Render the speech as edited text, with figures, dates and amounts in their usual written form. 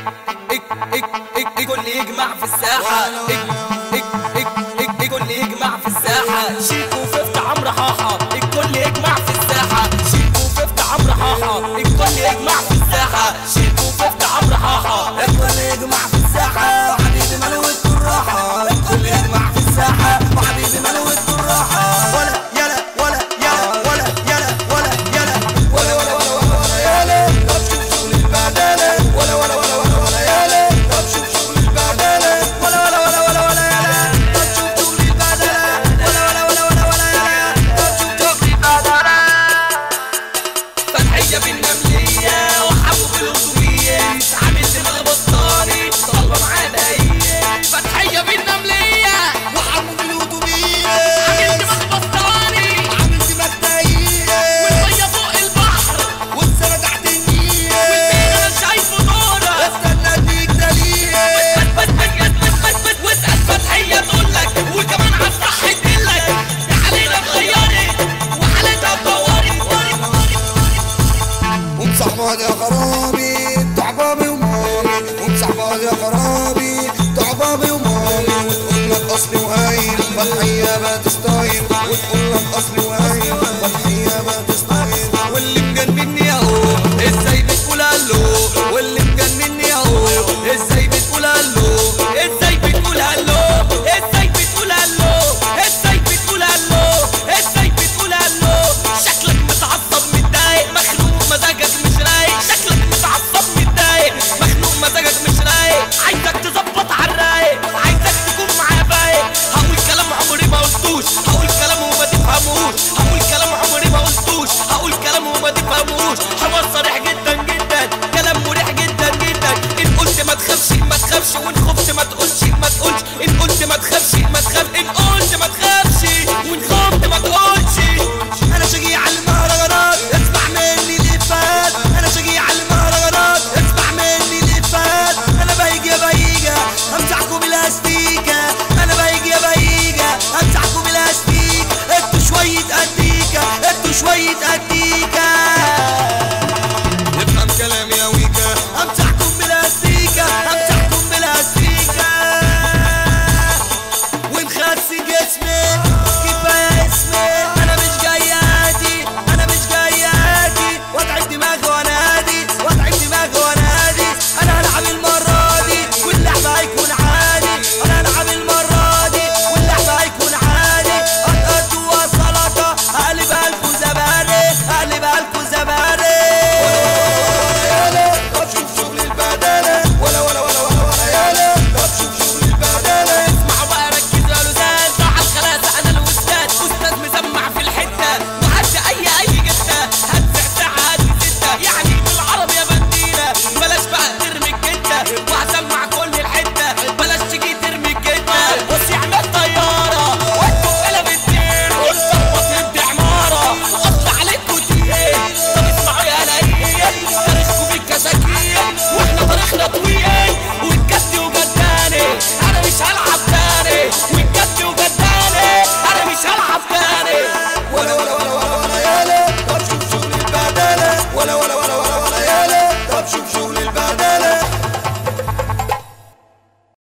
الكل يجمع في الساحة، الكل يجمع في الساحة. شيكو وفيفت عمرو حاحة، الكل يجمع في الساحة. شيكو وفيفت عمرو حاحة، الكل يجمع في الساحة. شيكو وفيفت عمرو حاحة، الكل يجمع في الساحة. وحبيبي ملوت الراحة، الكل يجمع في الساحة. وحبيبي ملوت الراحة. ولا يلا ولا يلا ولا يلا ولا يلا ولا ولا ولا ولا يلا. طب شوف شغل البهدلة. ولا ولا ولا ولا ولا يلا. طب شوف شغل البهدلة. ولا ولا ولا ولا ولا يلا. طب شوف شغل البهدلة. ولا ولا ولا ولا ولا يلا. طب شوف شغل البهدلة. فتحية بالنملية وحبوا بالأسطورية، عامل دماغ بطاري طالبة معانا هي. فتحية بالنملية وحمو بالهدومية، عامل دماغ بطاري، عامل دماغ تايهة. والمية فوق البحر والسما تحت النيل. والبيت أنا شايفه نورة. استنى اديك دليل. واسأل فتحية تقولك، وكمان عالصح تدلك. يا حالينا اتغيرت وحالتها اتطورت. وامسح بعض يا خرابي تعبابي ومامي. وامسح بعض يا خرابي تعبابي ومامي. وتقول لك اصلي وهايل فتحية بقت ستايل. وتقول لك اصلي وهايل